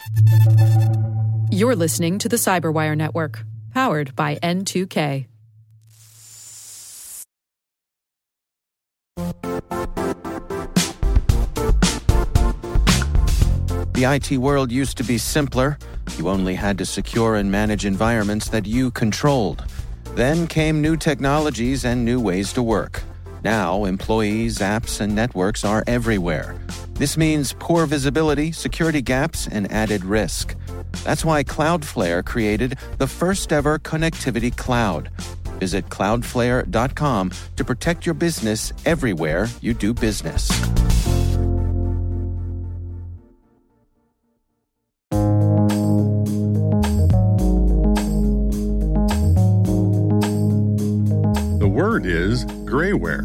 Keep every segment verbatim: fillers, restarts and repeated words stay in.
You're listening to the Cyberwire Network, powered by N two K. The I T world used to be simpler. You only had to secure and manage environments that you controlled. Then came new technologies and new ways to work. Now, employees, apps, and networks are everywhere. This means poor visibility, security gaps, and added risk. That's why Cloudflare created the first-ever connectivity cloud. Visit cloudflare dot com to protect your business everywhere you do business. The word is grayware.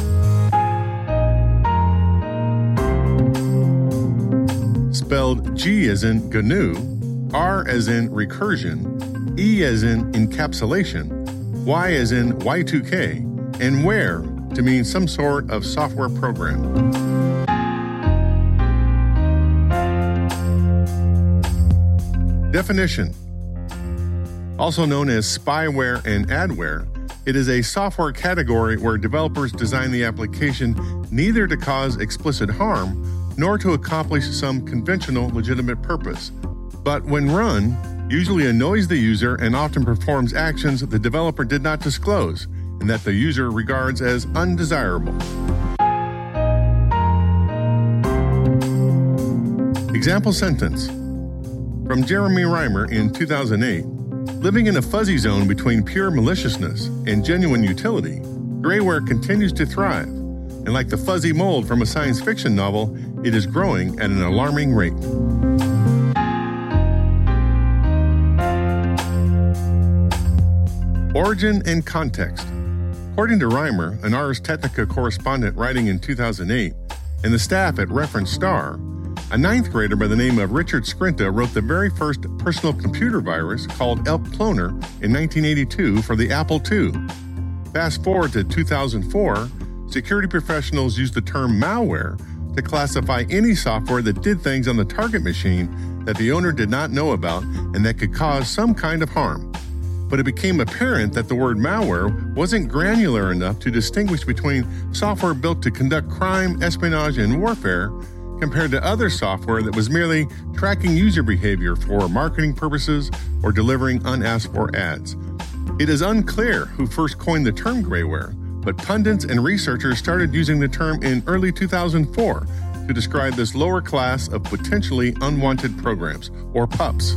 Spelled G as in GNU, R as in recursion, E as in encapsulation, Y as in Y two K, and ware to mean some sort of software program. Definition. Also known as spyware and adware, it is a software category where developers design the application neither to cause explicit harm nor to accomplish some conventional legitimate purpose, but when run, usually annoys the user and often performs actions the developer did not disclose and that the user regards as undesirable. Example sentence. From Jeremy Reimer in two thousand eight, living in a fuzzy zone between pure maliciousness and genuine utility, grayware continues to thrive, and like the fuzzy mold from a science fiction novel, it is growing at an alarming rate. Origin and context. According to Reimer, an Ars Technica correspondent writing in two thousand eight, and the staff at Reference Star, a ninth grader by the name of Richard Skrinta wrote the very first personal computer virus called Elk Cloner in nineteen eighty-two for the Apple two. Fast forward to two thousand four, security professionals used the term malware to classify any software that did things on the target machine that the owner did not know about and that could cause some kind of harm. But it became apparent that the word malware wasn't granular enough to distinguish between software built to conduct crime, espionage, and warfare compared to other software that was merely tracking user behavior for marketing purposes or delivering unasked for ads. It is unclear who first coined the term grayware, but pundits and researchers started using the term in early two thousand four to describe this lower class of potentially unwanted programs, or pups.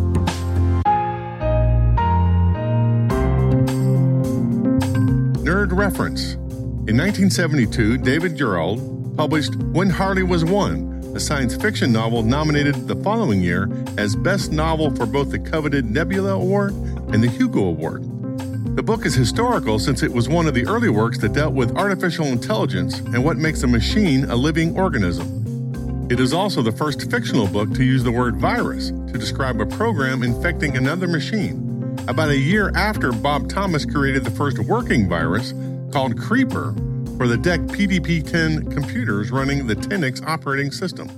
Nerd reference. In nineteen seventy-two, David Gerrold published When Harley Was One, a science fiction novel nominated the following year as Best Novel for both the coveted Nebula Award and the Hugo Award. The book is historical since it was one of the early works that dealt with artificial intelligence and what makes a machine a living organism. It is also the first fictional book to use the word virus to describe a program infecting another machine, about a year after Bob Thomas created the first working virus called Creeper for the D E C P D P ten computers running the Tenix operating system.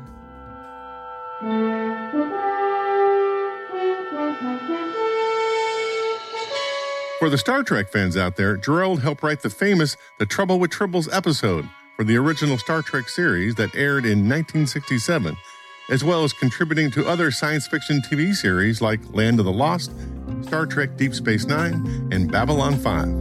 For the Star Trek fans out there, Gerrold helped write the famous The Trouble with Tribbles episode for the original Star Trek series that aired in nineteen sixty-seven, as well as contributing to other science fiction T V series like Land of the Lost, Star Trek Deep Space Nine, and Babylon five.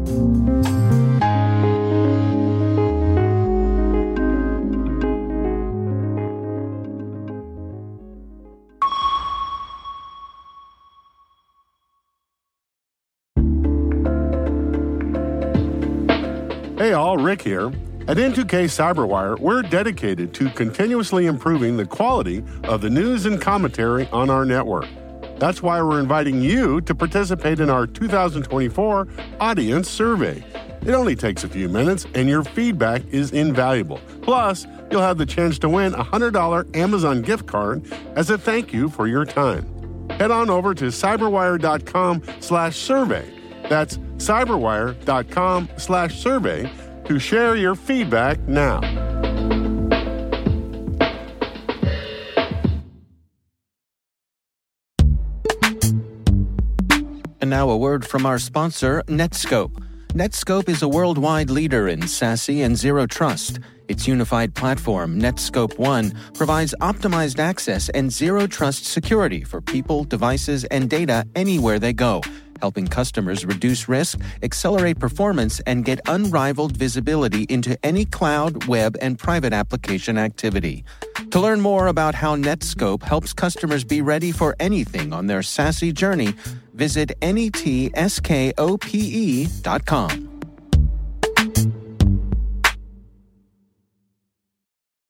Hey all, Rick here. At N two K Cyberwire, we're dedicated to continuously improving the quality of the news and commentary on our network. That's why we're inviting you to participate in our two thousand twenty-four audience survey. It only takes a few minutes, and your feedback is invaluable. Plus, you'll have the chance to win a one hundred dollars Amazon gift card as a thank you for your time. Head on over to cyberwire.com slash survey. That's cyberwire.com slash survey to share your feedback now. And now a word from our sponsor, Netskope. Netskope is a worldwide leader in SASE and Zero Trust. Its unified platform, Netskope One, provides optimized access and Zero Trust security for people, devices, and data anywhere they go, helping customers reduce risk, accelerate performance, and get unrivaled visibility into any cloud, web, and private application activity. To learn more about how Netskope helps customers be ready for anything on their SASE journey, visit netskope dot com.